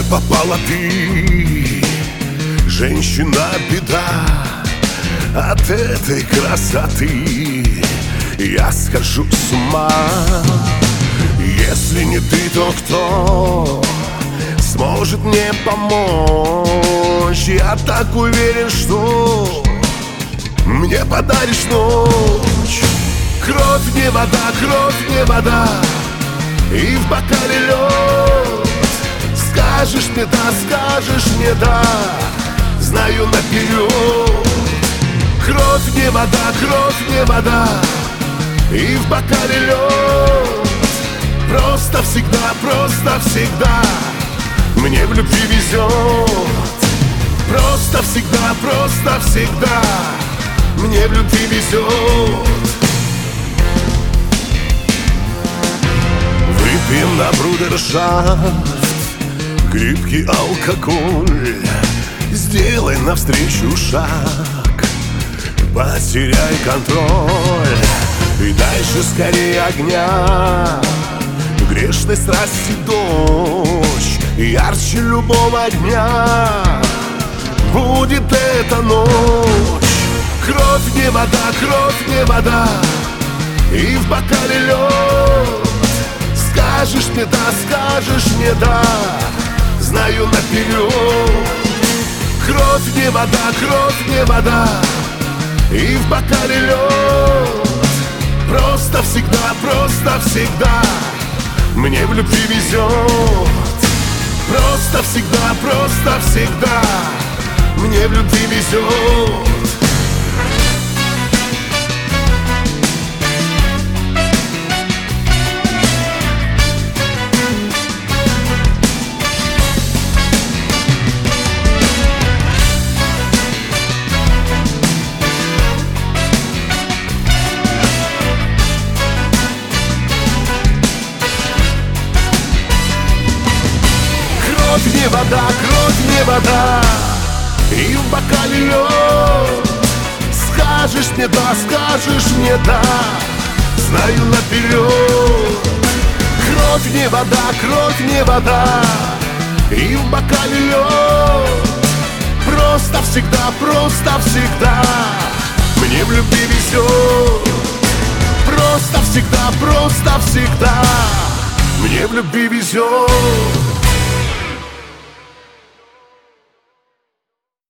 попала ты, женщина беда. От этой красоты я схожу с ума. Если не ты, то кто сможет мне помочь? Я так уверен, что мне подаришь ночь. Кровь не вода, кровь не вода, и в бокале лед. Скажешь мне да, скажешь мне да, знаю наперед. Кровь не вода, кровь не вода, и в бокале лед. Просто всегда мне в любви везет. Просто всегда мне в любви везет. Выпьем на брудершафт крепкий алкоголь. Сделай навстречу шаг, потеряй контроль и дальше скорее огня. Грешной страсти дождь, ярче любого дня будет эта ночь. Кровь не вода, и в бокале лед. Скажешь мне да, скажешь мне да, знаю наперед. Кровь не вода, и в бокале лед. Просто всегда мне в любви везет. Просто всегда мне в любви везет. Кровь не вода, и в бокале лед. Скажешь мне да, скажешь мне да, знаю наперед. Кровь не вода, и в бокале лед. Просто всегда мне в любви везет. Просто всегда мне в любви везет.